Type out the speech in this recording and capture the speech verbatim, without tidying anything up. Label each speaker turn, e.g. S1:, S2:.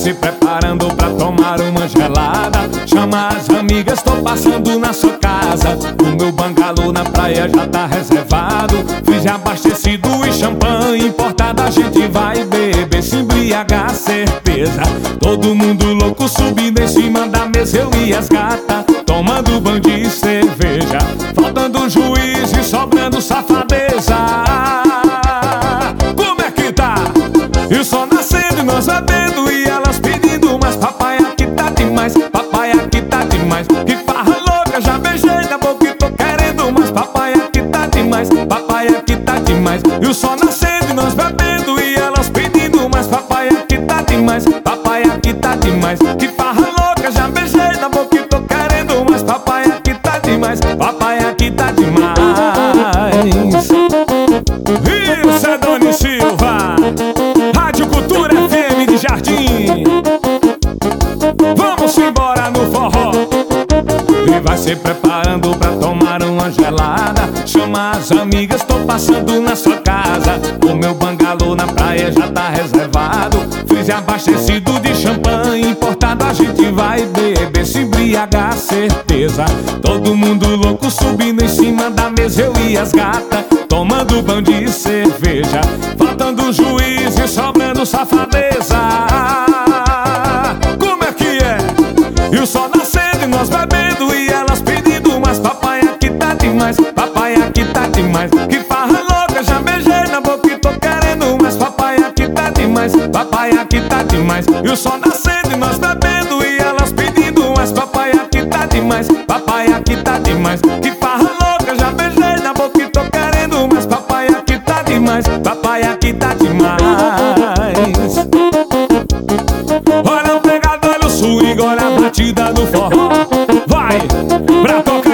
S1: se preparando pra tomar uma gelada. Chama as amigas, tô passando na sua casa. O meu bangalô na praia já tá reservado. Fiz abastecido e champanhe importado. A gente vai beber, se embriagar, certeza. Todo mundo louco subindo em cima da mesa. Eu e as gatas tomando banho de cerveja. Faltando juiz e sobrando safadeza. Como é que tá? E o sol nascendo e nós bebendo e elas pedindo mais. Papai, aqui tá demais, papai, aqui tá demais. Que farra louca, já beijei na boca e tô querendo mais. Papai, aqui tá demais, papai, aqui tá demais. E o sol nascendo e nós bebendo e elas pedindo mais. Papai, aqui tá demais, papai, aqui tá demais. Que farra louca, já beijei na boca e tô querendo mais. Papai, aqui tá demais, papai, aqui tá demais. Isso é Doni Silva, Rádio Cultura F M de Jardim. Vamos embora no forró. E vai se preparando pra tomar uma gelada. Chama as amigas, tô passando na sua casa. O meu bangalô na praia já tá reservado. Fiz abastecido de champanhe importado. A gente vai beber, se embriagar, certeza. Todo mundo louco subindo em cima da mesa. Eu e as gatas tomando banho de cerveja. Faltando juiz e sobrando safadeza. Como é que é? E o sol nascendo e nós bebendo e elas pedindo mais. Papai, aqui tá demais, papai, aqui tá demais. Que farra louca, já beijei na boca e tô querendo mais. Papai, aqui tá demais, papai, aqui tá demais. E o sol nascendo e nós bebendo e elas pedindo mais. Papai, aqui tá demais, papai, aqui tá demais. Que farra louca, já beijei na boca e tô querendo mais. Papai, aqui tá demais, papai, aqui tá demais. Olha o pegador, olha o swing, olha a batida do forró. Vai, pra tocar.